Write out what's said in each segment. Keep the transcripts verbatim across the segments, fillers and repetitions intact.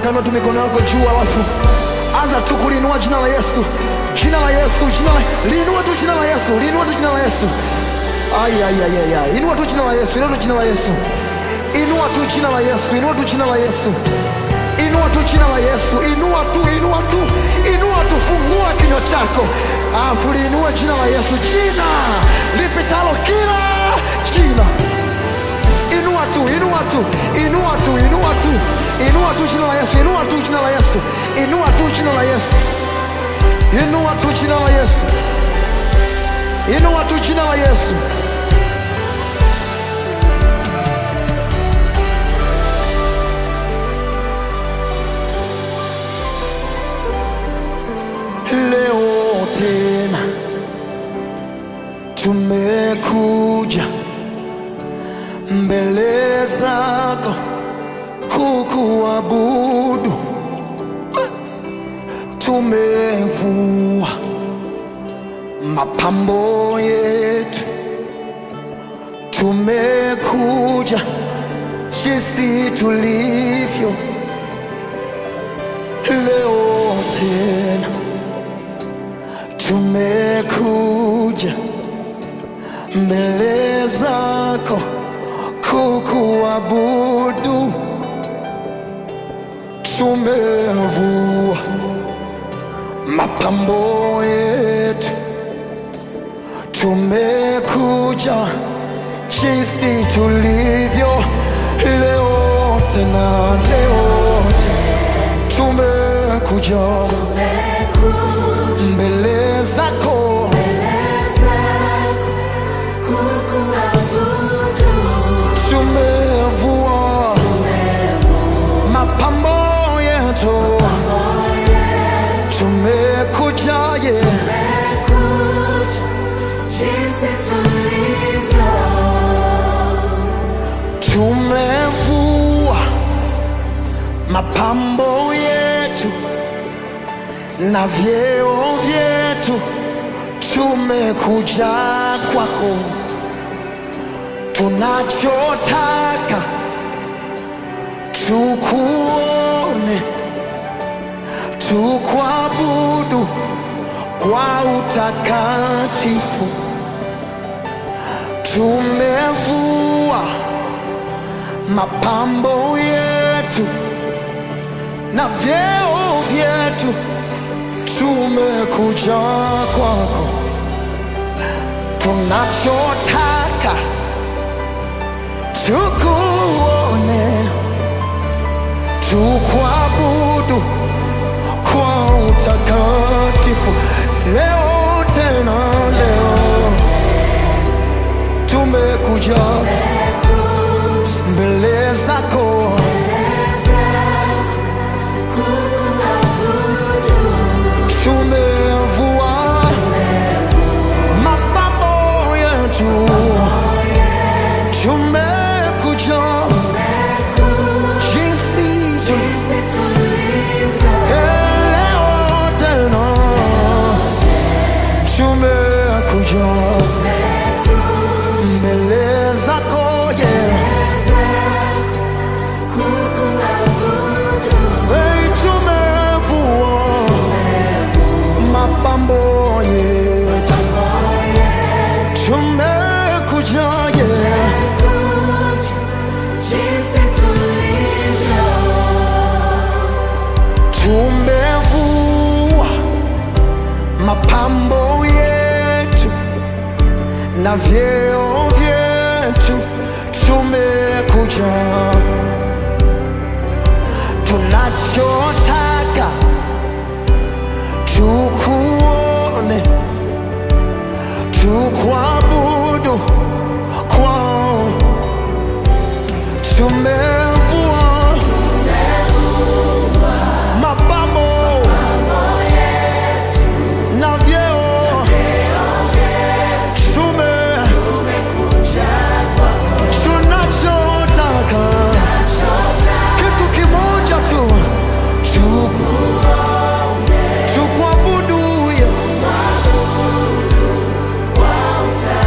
Nataka inua tu mikono yako juu, alafu anza tu kulinua jina la Yesu. Jina la Yesu, jina la linua tu jina la Yesu, linua tu jina la Yesu. Ay ay ay ay ay. Inua tu jina la Yesu, inua tu jina la Yesu. Inua tu jina la Yesu, inua tu jina la Yesu. Inua tu jina la Yesu, inua tu, inua tu, inua tu, fungua kinywa chako. Alafu linua jina la Yesu, jina lipitalo kila jina. Inua tu, inua tu, inua tu, inua tu, inua tu jina la Yesu, inua tu jina la Yesu, inua tu jina la Yesu, inua tu jina la Yesu, inua tu jina la Yesu. Leo tena tumekuja mbele zako kukuabudu, tumevua mapambo yetu, tumekuja jinsi tulivyo. Leo tena tumekuja mbele zako kukuabudu, tumevua mapambo yetu, tumekuja jinsi tulivyo. Leo tena, leo tumekuja mbele zako tumevua mapambo yetu, tumekuja ye tumevua mapambo yetu na vyeo vyetu, tumekuja kwako. Tunachotaka tukuone, tukuabudu kwa utakatifu. Tumevua mapambo yetu na vyeo vyetu, tumekuja kwako. Tunachotaka tukuone, tukuabudu kwa utakatifu. Leo tena, leo tumekuja mbele zako tumevua mapambo yetu, tumekuja jinsi tulivyo. Leo tena tumekuja mbele zako, yeah. Hey, tumevua mapambo yetu, tumekuja yeah. Tumevua mapambo yetu na vyeo vyetu, tumekuja. Tunachotaka tukuone, tukuabudu kwao. Tumevua mapambo na vyeo, tunachotaka kitu kimoja tu, tukuabudu.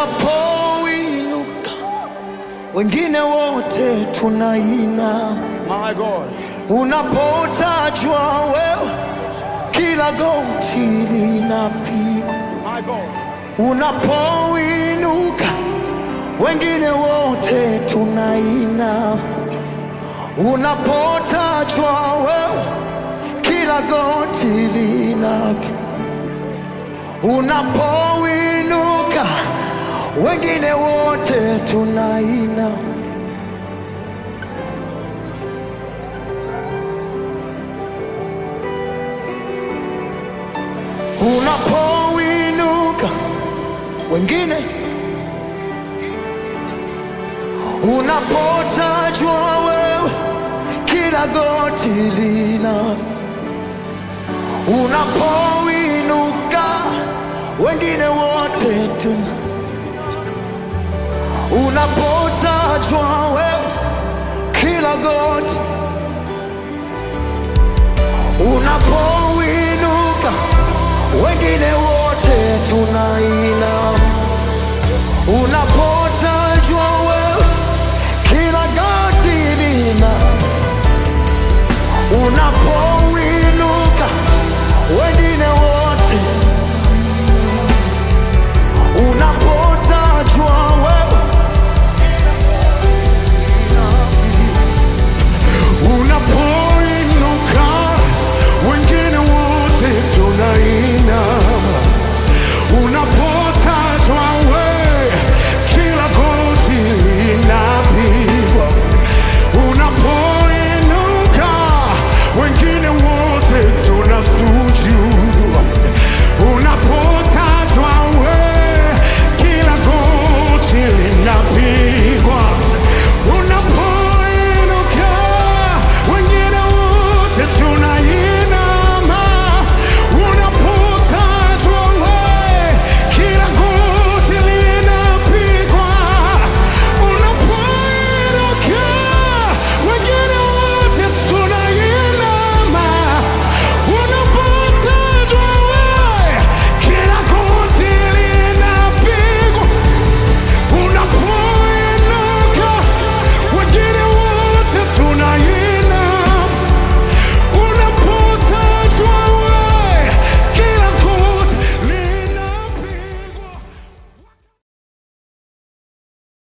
unapoinuka wengine wote tunaina. My God. Unapotajwa wewe kila goti linapigwa. My God. Unapoinuka wengine wote tunaina. Unapotajwa wewe kila goti linapigwa. Unapoinuka wengine wote tunaina. Unapoinuka wengine, unapotajwa wewe kila goti lina. Unapoinuka wengine wote tuna. Unapotajwa wewe kila goti. Unapoinuka wengine wote tunaina. Unapo